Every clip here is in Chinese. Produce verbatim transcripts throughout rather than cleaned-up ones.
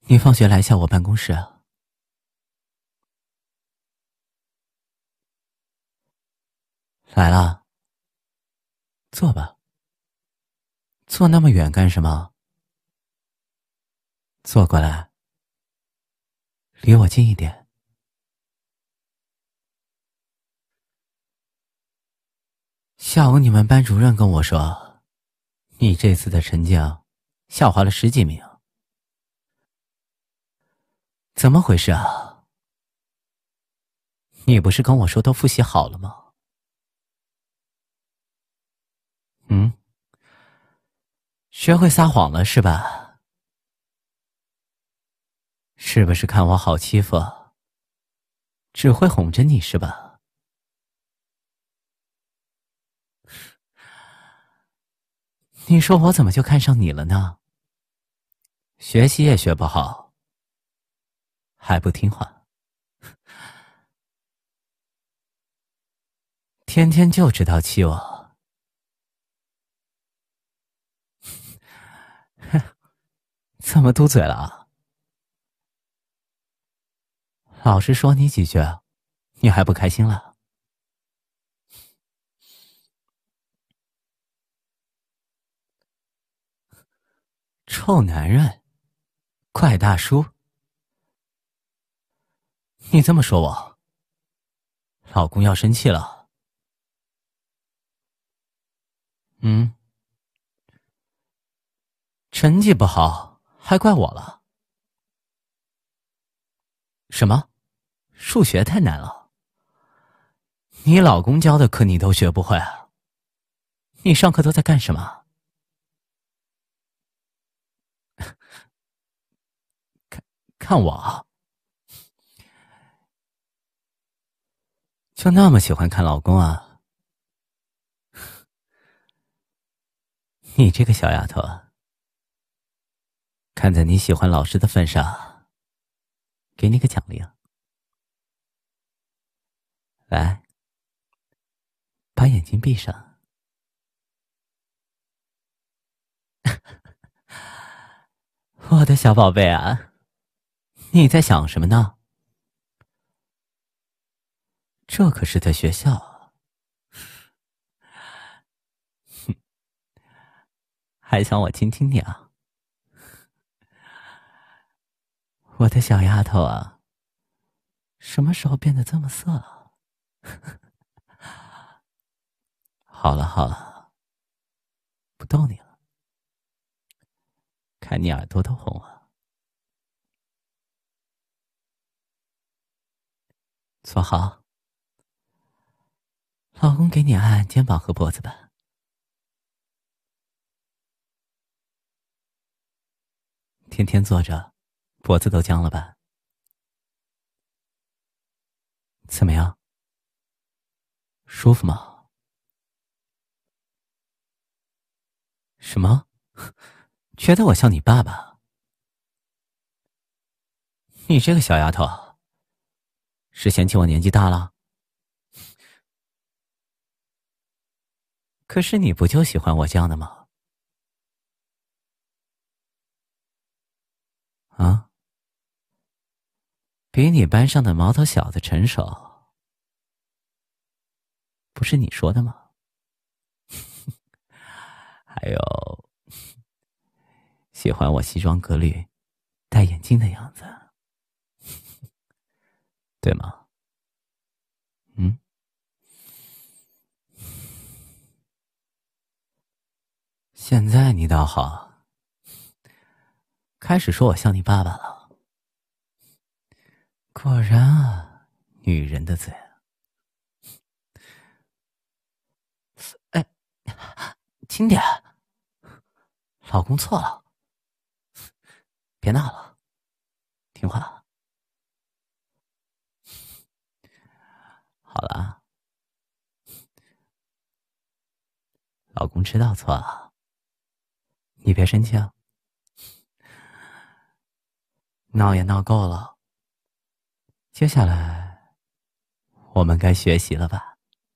你放学来一下我办公室啊。来了，坐吧。坐那么远干什么？坐过来，离我近一点。下午你们班主任跟我说，你这次的成绩下滑了十几名。怎么回事啊？你不是跟我说都复习好了吗？嗯？学会撒谎了是吧？是不是看我好欺负，只会哄着你是吧？你说我怎么就看上你了呢？学习也学不好，还不听话，天天就知道气我。怎么嘟嘴了？老师说你几句，你还不开心了？臭男人，怪大叔，你这么说我，老公要生气了。嗯？成绩不好还怪我了？什么？数学太难了？你老公教的课你都学不会啊？你上课都在干什么？看看我，就那么喜欢看老公啊？你这个小丫头，看在你喜欢老师的份上，给你个奖励啊！来，把眼睛闭上。我的小宝贝啊，你在想什么呢？这可是在学校。哼，还想我亲亲你啊？我的小丫头啊，什么时候变得这么色了？好了好了，不逗你了，看你耳朵都红了。坐好，老公给你按按肩膀和脖子吧。天天坐着，脖子都僵了吧？怎么样？舒服吗？什么？觉得我像你爸爸？你这个小丫头，是嫌弃我年纪大了？可是你不就喜欢我这样的吗？啊？比你班上的毛头小子成熟，不是你说的吗？还有，喜欢我西装革履、戴眼镜的样子，对吗？嗯？现在你倒好，开始说我像你爸爸了。果然啊，女人的嘴。哎，轻点，老公错了，别闹了，听话。好了，老公知道错了，你别生气啊。闹也闹够了，接下来我们该学习了吧？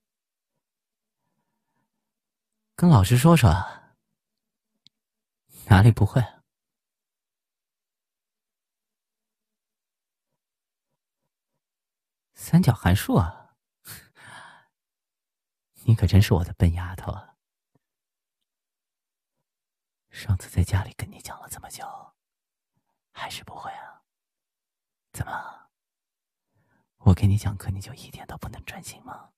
跟老师说说，哪里不会？ 三角函数啊！你可真是我的笨丫头啊！上次在家里跟你讲了这么久，还是不会啊？怎么？我给你讲课，你就一点都不能专心吗？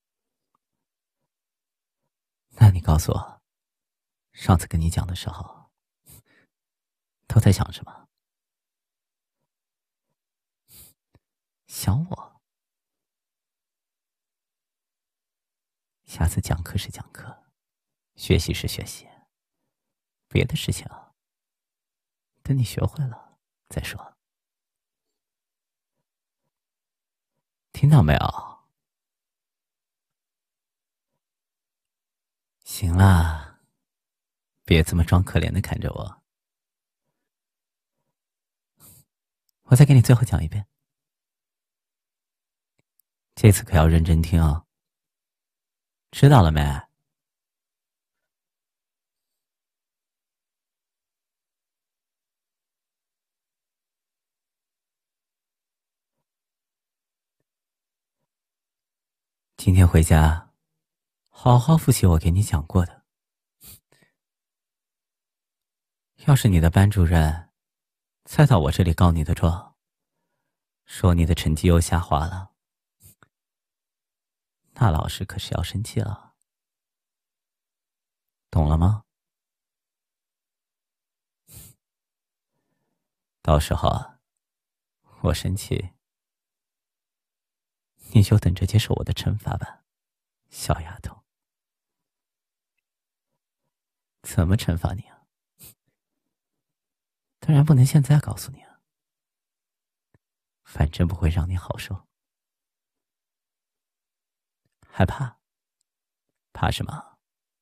那你告诉我，上次跟你讲的时候，都在想什么？想我？下次讲课是讲课，学习是学习，别的事情啊，等你学会了再说。听到没有？行啦，别这么装可怜的看着我。我再给你最后讲一遍，这次可要认真听哦。知道了没？今天回家，好好复习我给你讲过的。要是你的班主任再到我这里告你的状，说你的成绩又下滑了，那老师可是要生气了，懂了吗？到时候啊，我生气，你就等着接受我的惩罚吧，小丫头。怎么惩罚你啊？当然不能现在告诉你啊，反正不会让你好受。害怕？怕什么？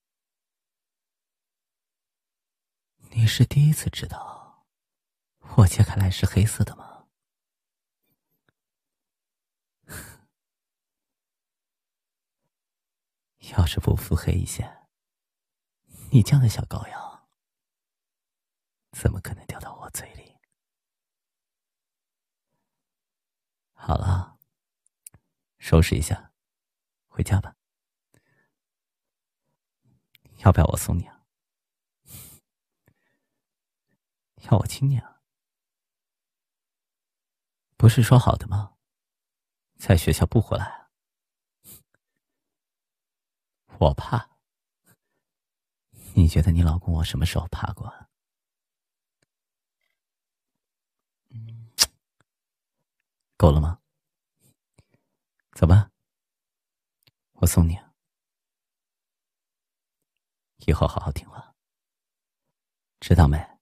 你是第一次知道我切开来是黑色的吗？要是不腹黑一些，你这样的小羔羊怎么可能掉到我嘴里？好了，收拾一下，回家吧。要不要我送你啊？要我亲你啊？不是说好的吗？在学校不回来啊？我怕？你觉得你老公我什么时候怕过啊？嗯，够了吗？走吧，我送你啊。以后好好听话，知道没？